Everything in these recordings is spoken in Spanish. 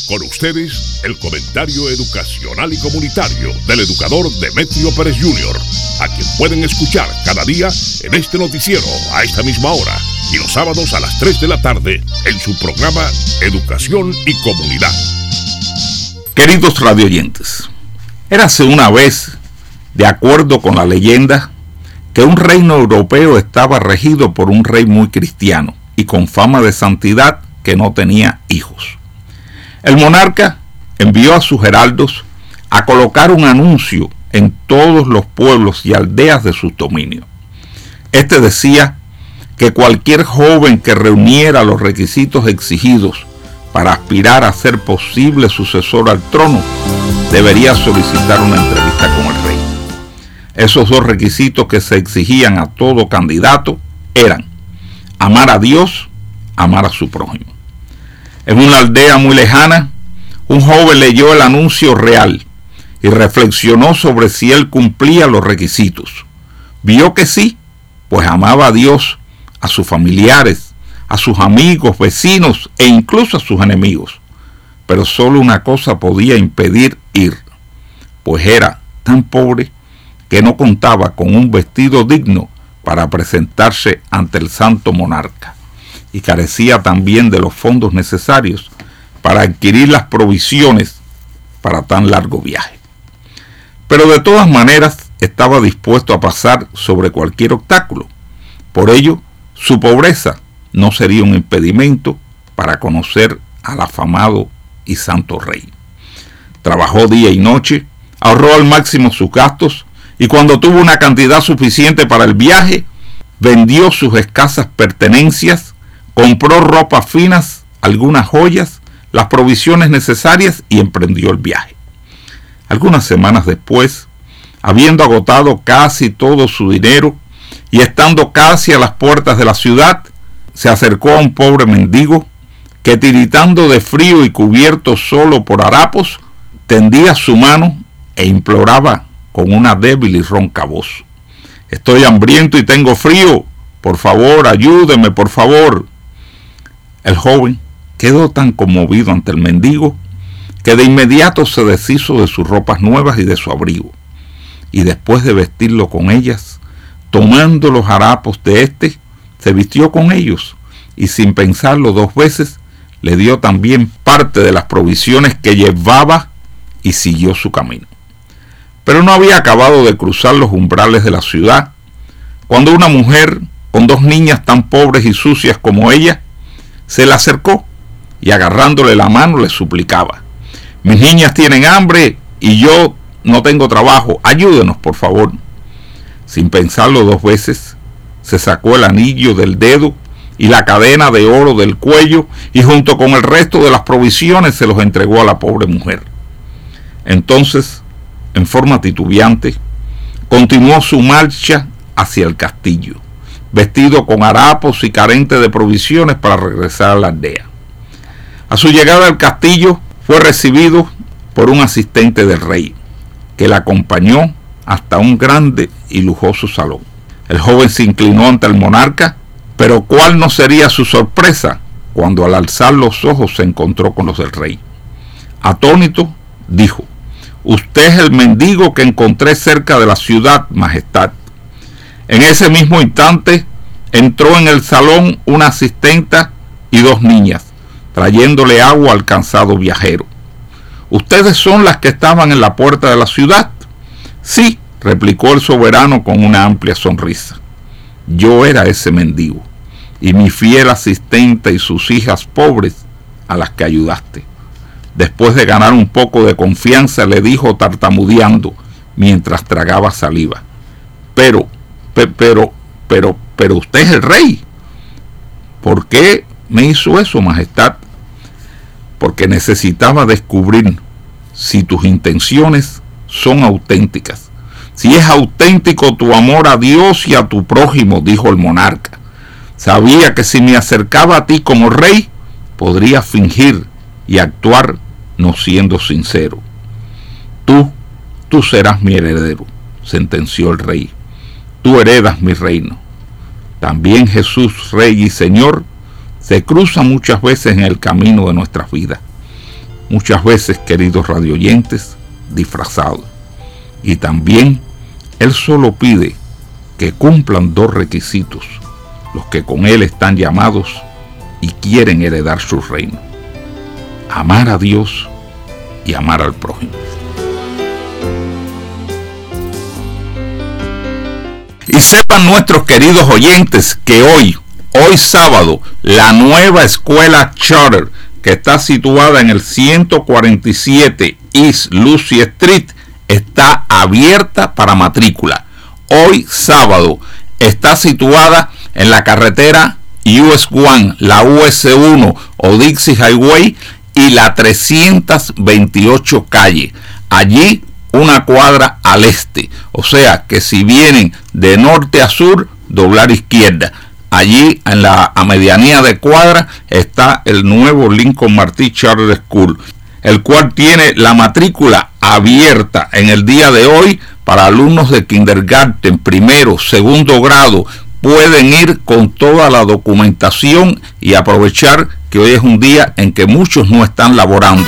Con ustedes, el comentario educacional y comunitario del educador Demetrio Pérez Jr., a quien pueden escuchar cada día en este noticiero a esta misma hora y los sábados a las 3 de la tarde en su programa Educación y Comunidad. Queridos radioyentes, érase una vez, de acuerdo con la leyenda, que un reino europeo estaba regido por un rey muy cristiano y con fama de santidad que no tenía hijos. El monarca envió a sus heraldos a colocar un anuncio en todos los pueblos y aldeas de sus dominios. Este decía que cualquier joven que reuniera los requisitos exigidos para aspirar a ser posible sucesor al trono debería solicitar una entrevista con el rey. Esos dos requisitos que se exigían a todo candidato eran amar a Dios, amar a su prójimo. En una aldea muy lejana, un joven leyó el anuncio real y reflexionó sobre si él cumplía los requisitos. Vio que sí, pues amaba a Dios, a sus familiares, a sus amigos, vecinos e incluso a sus enemigos. Pero solo una cosa podía impedir ir, pues era tan pobre que no contaba con un vestido digno para presentarse ante el santo monarca, y carecía también de los fondos necesarios para adquirir las provisiones para tan largo viaje. Pero de todas maneras estaba dispuesto a pasar sobre cualquier obstáculo. Por ello, su pobreza no sería un impedimento para conocer al afamado y santo rey. Trabajó día y noche, ahorró al máximo sus gastos, y cuando tuvo una cantidad suficiente para el viaje, vendió sus escasas pertenencias, compró ropas finas, algunas joyas, las provisiones necesarias y emprendió el viaje. Algunas semanas después, habiendo agotado casi todo su dinero y estando casi a las puertas de la ciudad, se acercó a un pobre mendigo que, tiritando de frío y cubierto solo por harapos, tendía su mano e imploraba con una débil y ronca voz: «Estoy hambriento y tengo frío, por favor, ayúdeme, por favor». El joven quedó tan conmovido ante el mendigo que de inmediato se deshizo de sus ropas nuevas y de su abrigo, y después de vestirlo con ellas, tomando los harapos de éste, se vistió con ellos, y sin pensarlo dos veces, le dio también parte de las provisiones que llevaba y siguió su camino. Pero no había acabado de cruzar los umbrales de la ciudad cuando una mujer con dos niñas tan pobres y sucias como ella se le acercó y, agarrándole la mano, le suplicaba: «Mis niñas tienen hambre y yo no tengo trabajo, ayúdenos por favor». Sin pensarlo dos veces, se sacó el anillo del dedo y la cadena de oro del cuello, y junto con el resto de las provisiones se los entregó a la pobre mujer. Entonces, en forma titubeante, continuó su marcha hacia el castillo, vestido con harapos y carente de provisiones para regresar a la aldea. A su llegada al castillo, fue recibido por un asistente del rey, que le acompañó hasta un grande y lujoso salón. El joven se inclinó ante el monarca, pero ¿cuál no sería su sorpresa cuando al alzar los ojos se encontró con los del rey? Atónito, dijo: «Usted es el mendigo que encontré cerca de la ciudad, majestad». En ese mismo instante entró en el salón una asistenta y dos niñas, trayéndole agua al cansado viajero. «¿Ustedes son las que estaban en la puerta de la ciudad?». «Sí», replicó el soberano con una amplia sonrisa. «Yo era ese mendigo, y mi fiel asistente y sus hijas pobres a las que ayudaste». Después de ganar un poco de confianza, le dijo tartamudeando mientras tragaba saliva: Pero usted es el rey. ¿Por qué me hizo eso, majestad?» «Porque necesitaba descubrir si tus intenciones son auténticas. Si es auténtico tu amor a Dios y a tu prójimo», dijo el monarca. «Sabía que si me acercaba a ti como rey, podría fingir y actuar no siendo sincero. Tú serás mi heredero», sentenció el rey. «Tú heredas mi reino». También Jesús, Rey y Señor, se cruza muchas veces en el camino de nuestras vidas. muchas veces, queridos radioyentes, disfrazado. Y también Él solo pide que cumplan dos requisitos, los que con Él están llamados y quieren heredar su reino: amar a Dios y amar al prójimo. Y sepan nuestros queridos oyentes que hoy sábado, la nueva escuela charter que está situada en el 147 East Lucy Street está abierta para matrícula. Hoy sábado está situada en la carretera US 1, la US 1 o Dixie Highway y la 328 calle. Allí una cuadra al este. O sea que si vienen de norte a sur, doblar izquierda. Allí a medianía de cuadra está el nuevo Lincoln Martí Charter School, el cual tiene la matrícula abierta en el día de hoy para alumnos de kindergarten, primero, segundo grado. Pueden ir con toda la documentación y aprovechar que hoy es un día en que muchos no están laborando.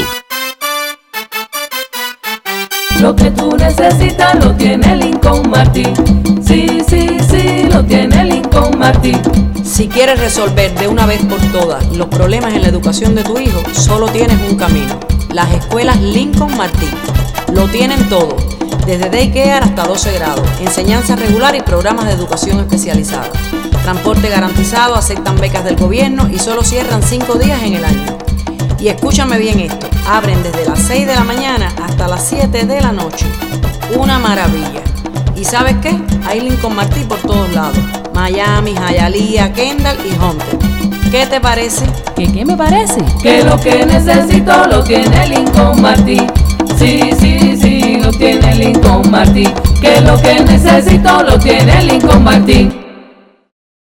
Lo que tú necesitas lo tiene Lincoln Martí. Sí, sí, sí, lo tiene Lincoln Martí. Si quieres resolver de una vez por todas los problemas en la educación de tu hijo, solo tienes un camino: las escuelas Lincoln Martí. Lo tienen todo, desde daycare hasta 12 grados, enseñanza regular y programas de educación especializada. Transporte garantizado, aceptan becas del gobierno y solo cierran 5 días en el año. Y escúchame bien esto, abren desde las 6 de la mañana hasta las 7 de la noche. Una maravilla. ¿Y sabes qué? Hay Lincoln Martí por todos lados: Miami, Hialeah, Kendall y Hunter. ¿Qué te parece? ¿Qué me parece? Que lo que necesito lo tiene Lincoln Martí. Sí, sí, sí, lo tiene Lincoln Martí. Que lo que necesito lo tiene Lincoln Martí.